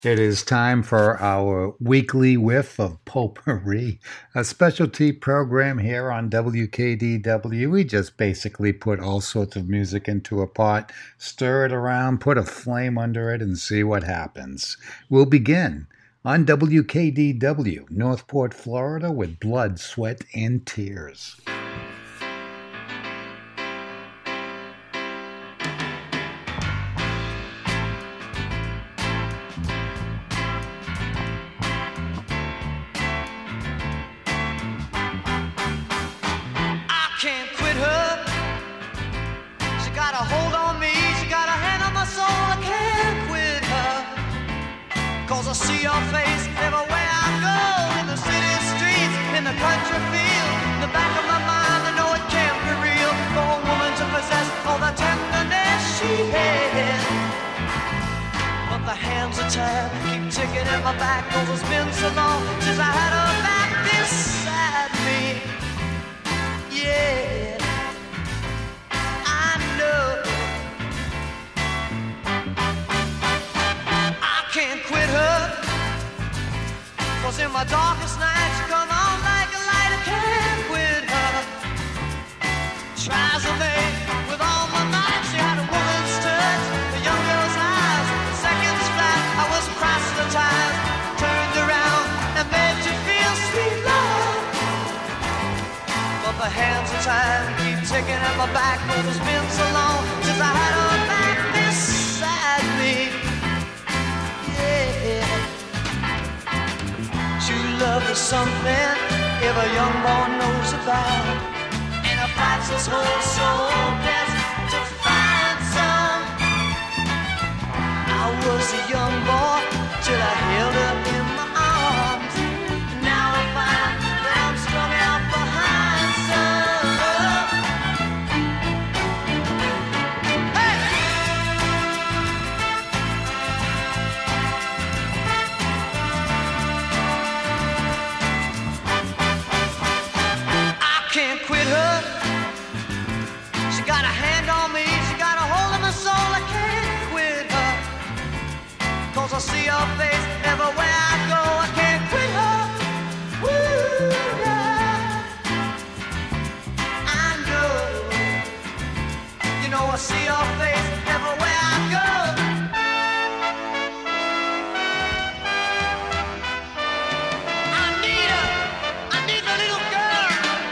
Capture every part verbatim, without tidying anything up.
It is time for our weekly whiff of potpourri, a specialty program here on W K D W. We just basically put all sorts of music into a pot, stir it around, put a flame under it, and see what happens. We'll begin on W K D W, Northport, Florida, with Blood, Sweat, and Tears. I see your face everywhere I go, in the city streets, in the country field. In the back of my mind, I know it can't be real for a woman to possess all the tenderness she had. But the hands are tired, keep ticking at my back, 'cause it's been so long since I had her back beside me. Yeah, I know I can't quit her. 'Cause in my darkest nights, you come on like a light. I can't quit her. Tries to make with all my might. She had a woman's touch, a young girl's eyes. Seconds flat, I was proselytized. Turned around and made you feel sweet love. But the hands are tied, keep ticking at my back. 'Cause it's been so long since I had her back beside me. Yeah. True love is something every young boy knows about, and it fights his whole soul best to find some. I was a young boy till I held her in my arms. Now I find that I'm strung out behind some. Hey! Can't quit her. She got a hand on me, she got a hold of my soul. I can't quit her. 'Cause I see her face everywhere I go. I can't quit her. Woo, yeah. I know. You know I see her face everywhere I go. I need her. I need the little girl.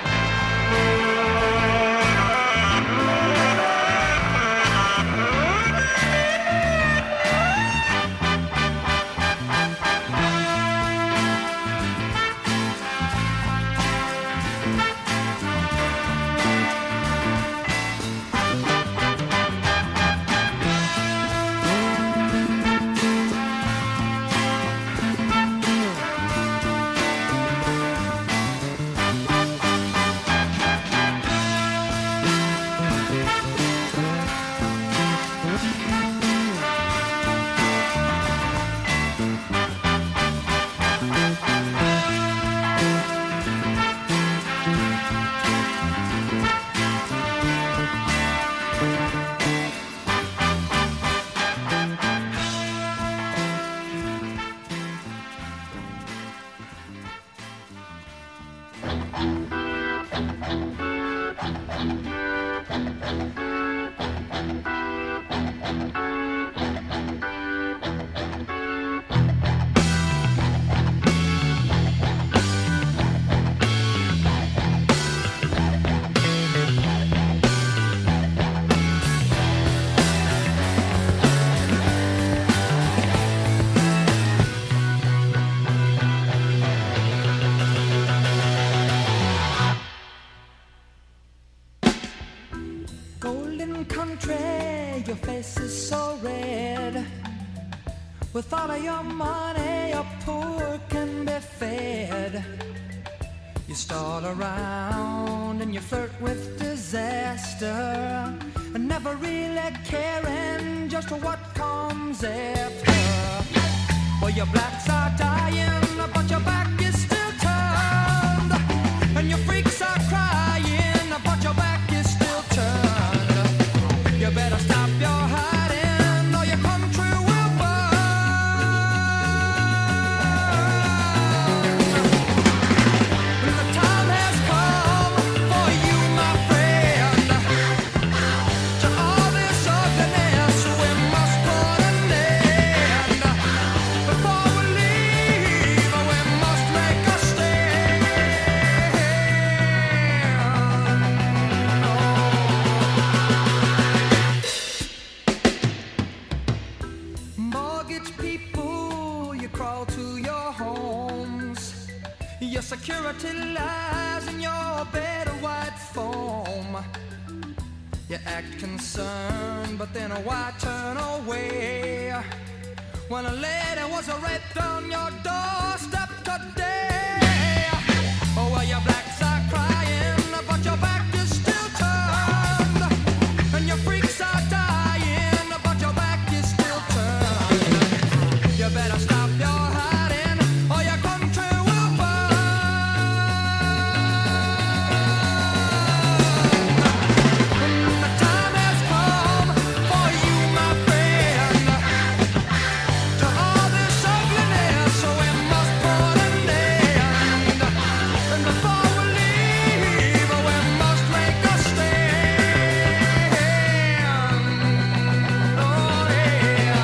With all of your money, your poor can be fed. You stall around and you flirt with disaster, and never really caring just what comes after. Well, your blacks are dying, but your back is still turned, and your freaks are crying, but your back is still turned. You better stop your hiding, or your country will burn. crawl to your homes. Your security lies in your bed of white foam. You act concerned, but then why turn away when a lady was raped on your doorstep today? Oh, well, your blacks are crying, but your back is still turned, and your freaks are dying, but your back is still turned. You better stop your hiding, or your country will burn. The time has come for you, my friend, to all this ugliness, so we must put an end. And before we leave, we must make a stand. Oh, yeah.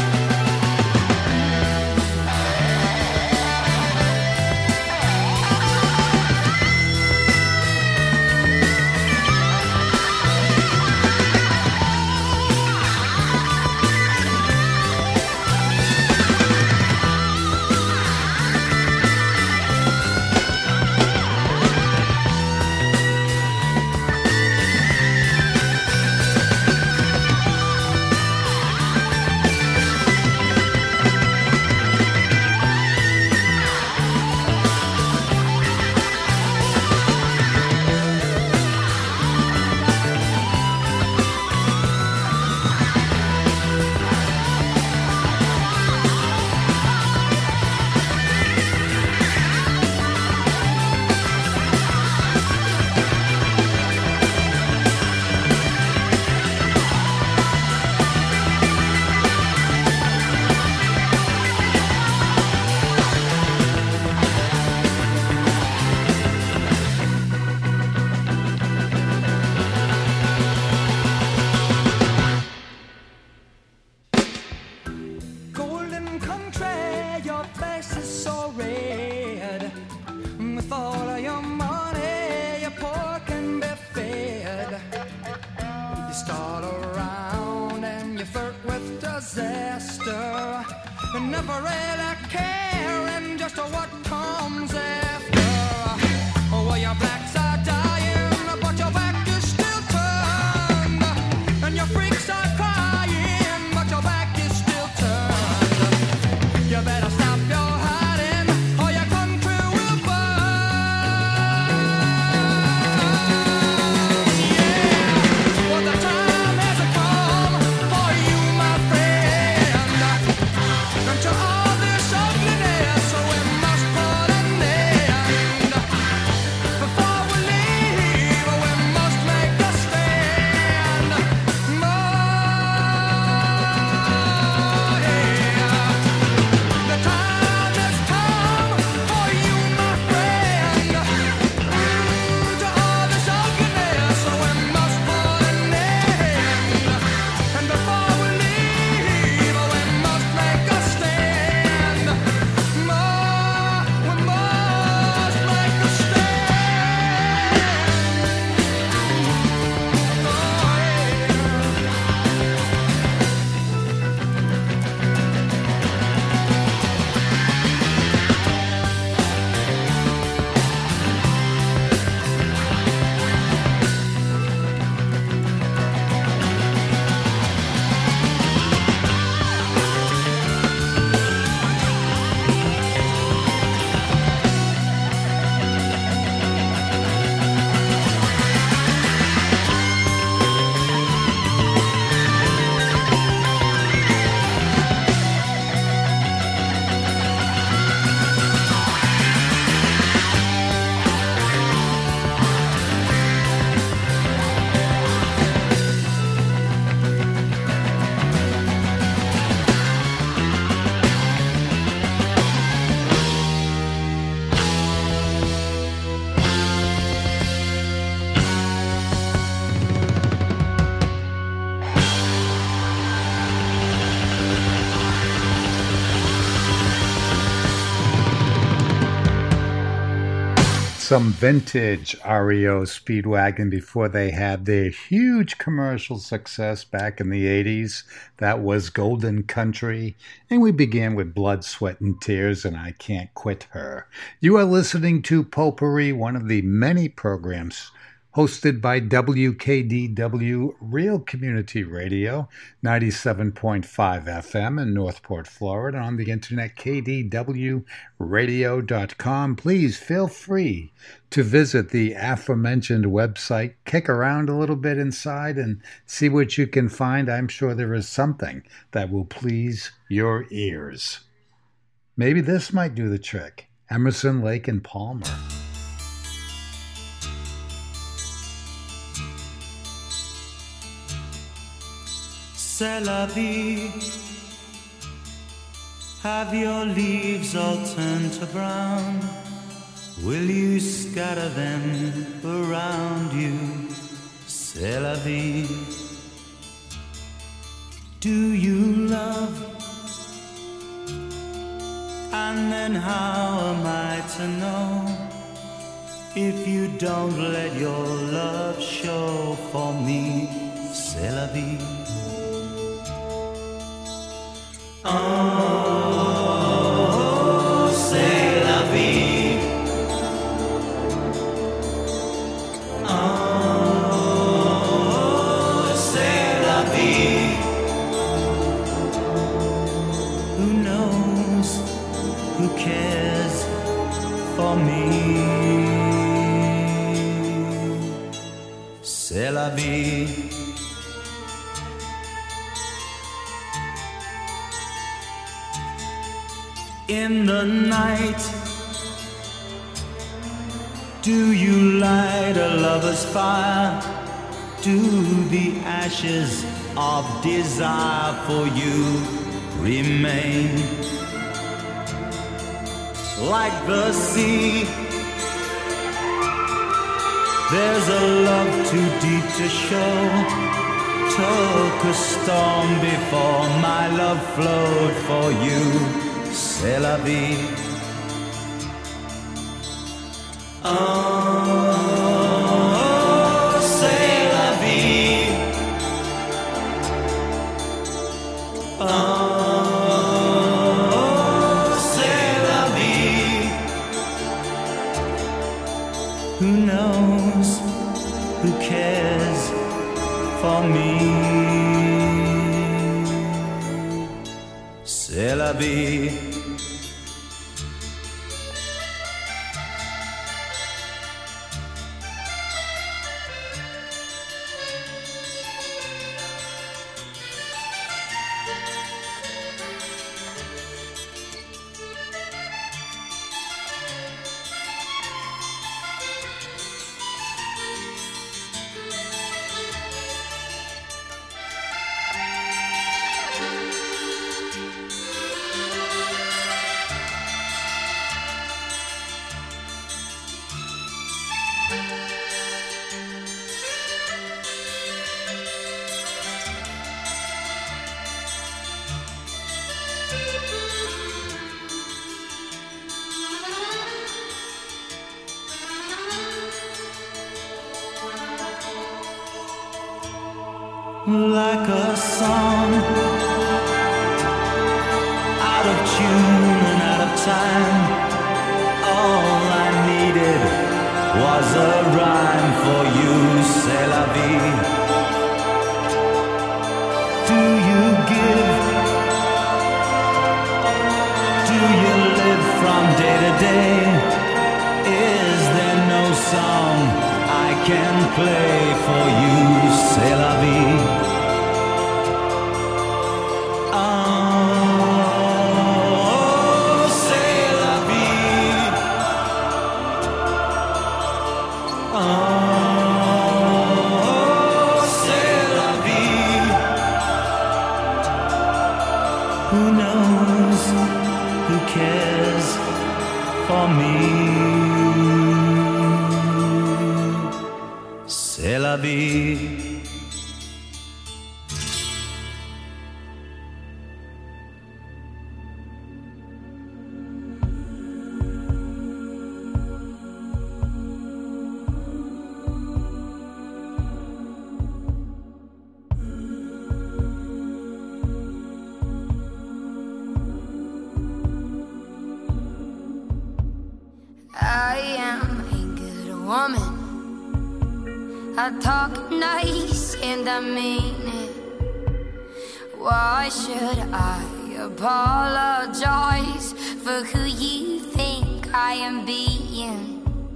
Golden country, your face is so red. With all of your money, your poor can be fed. You start around and you flirt with disaster, and never really caring just what comes after. Oh, well, your blacks are dying, but your back is still turned, and your freaks are crying, but your back is still turned. You better stop your hiding, or your country will burn. Yeah, well, the time has come for you, my friend, and to all this ugliness, so we must put an end. some vintage R E O Speedwagon before they had their huge commercial success back in the eighties. That was Golden Country. And we began with Blood, Sweat, and Tears and I Can't Quit Her. You are listening to Potpourri, one of the many programs hosted by W K D W Real Community Radio, ninety-seven point five F M in Northport, Florida, on the internet, K D W radio dot com. Please feel free to visit the aforementioned website, kick around a little bit inside, and see what you can find. I'm sure there is something that will please your ears. Maybe this might do the trick. Emerson, Lake, and Palmer. C'est la vie. Have your leaves all turned to brown? Will you scatter them around you? C'est la vie. Do you love? And then how am I to know if you don't let your love show for me? C'est la vie. Oh, c'est la vie. Oh, c'est la vie. Who knows, who cares for me? C'est la vie. In the night, do you light a lover's fire? Do the ashes of desire for you remain? Like the sea, there's a love too deep to show. Took a storm before my love flowed for you. C'est la vie. Oh, c'est la vie. Oh, c'est la vie. Who knows, who cares for me? C'est la vie. Like a song, out of tune and out of time. All I needed was a rhyme for you. C'est la vie. Do you give? Do you live from day to day? Is there no song I can play for you? C'est la vie. C'est la vie. woman. I talk nice and I mean it. Why should I apologize for who you think I am being?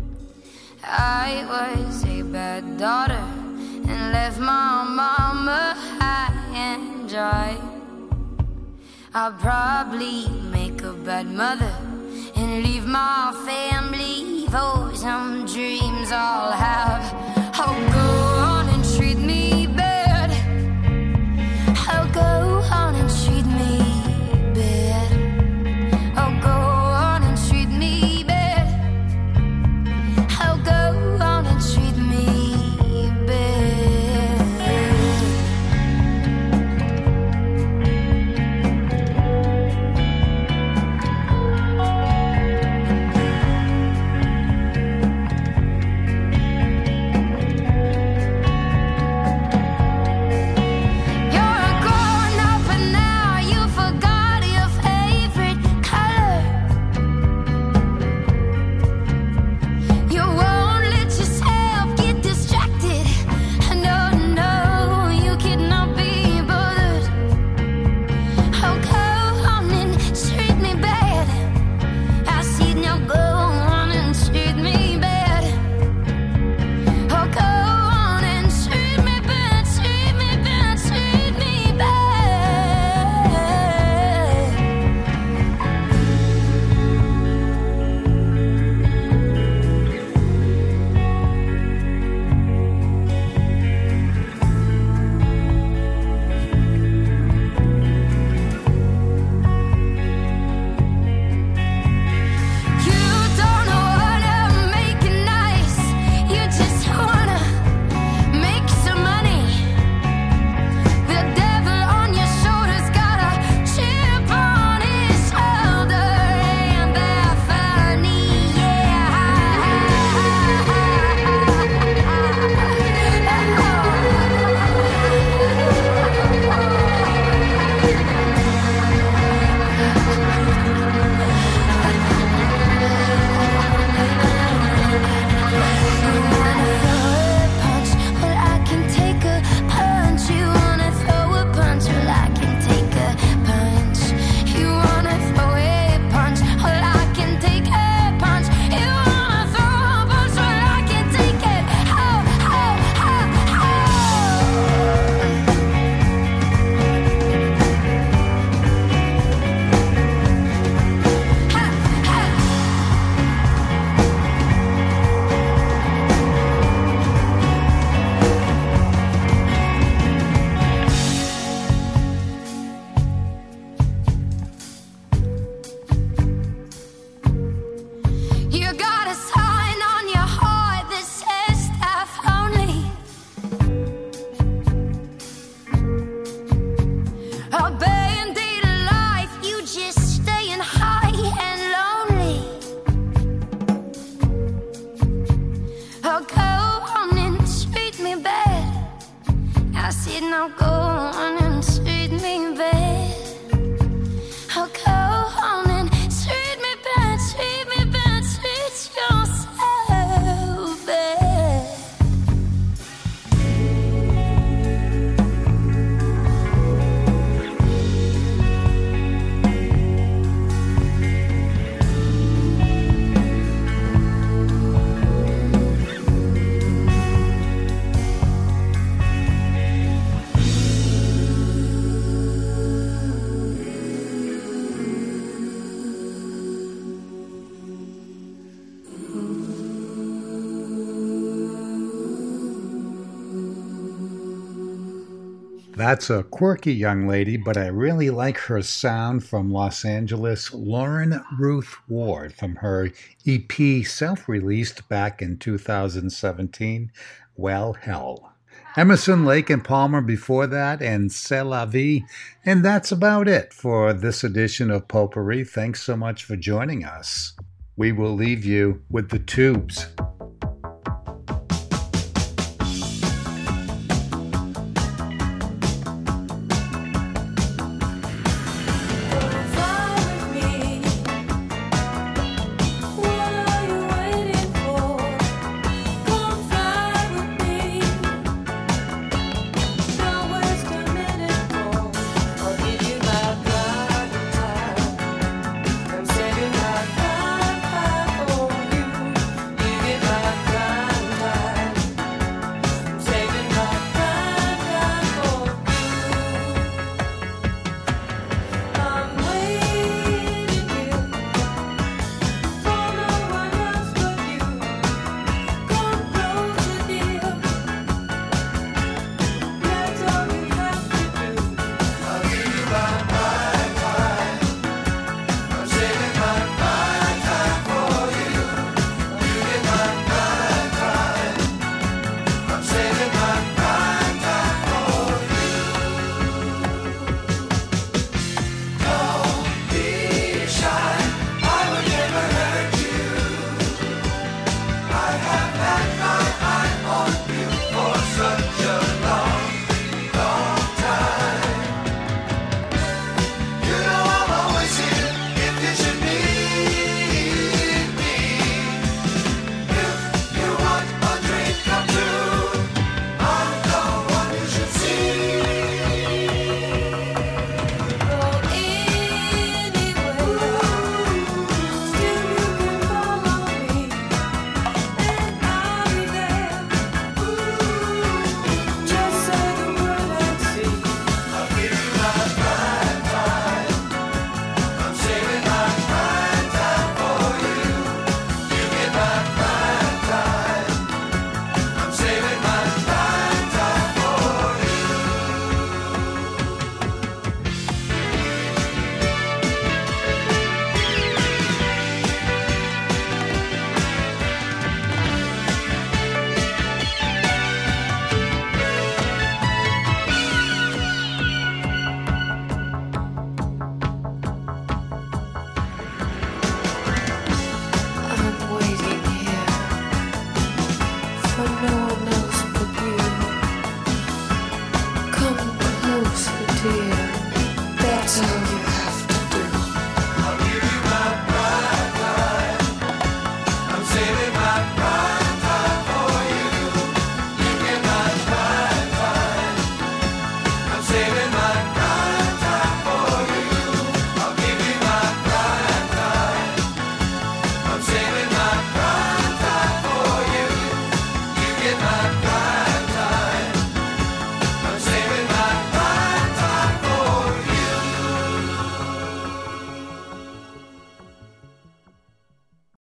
I was a bad daughter and left my mama high and dry. I'll probably make a bad mother and leave my family for some dreams I'll have. I'll go on and treat me bad. I'll go on and treat me bad. I'll go on and treat me bad. I'll go on and treat me That's a quirky young lady, but I really like her sound from Los Angeles. Lauren Ruth Ward from her E P self-released back in two thousand seventeen, Well Hell. Emerson, Lake and Palmer before that, and C'est La Vie. And that's about it for this edition of Potpourri. Thanks so much for joining us. We will leave you with the Tubes.